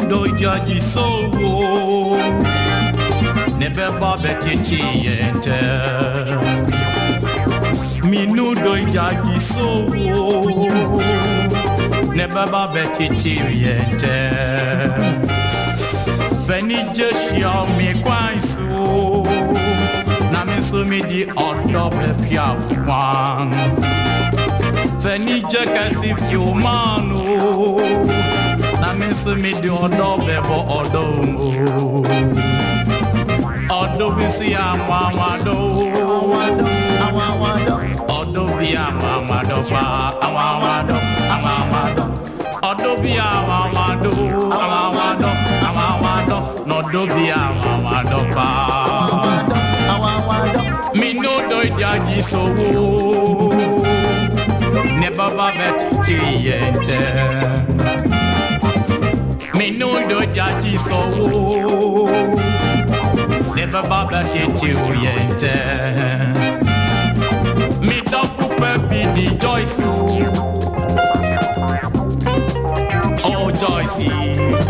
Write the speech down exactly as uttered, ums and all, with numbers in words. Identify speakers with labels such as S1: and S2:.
S1: do jaji so Nebe babeti chiyente Minu do jaji so Nebe babeti chiyente Veni jeshia mi kwansu Na mi so mi di odobe pia kwan Veni jekasi fiumano Na mi so mi di odobe bo odomo Odo bisi amamado Amamado Odo bi amamado pa Amamado Amamado Odo bi amamado Amamado Amamado No do bi amamado pa Amamado Mi no do jaji so Ne baba bet tiyente Mi no do jaji so Never baba tete oyente Mi dopu pepi di Joyce Oh Joyce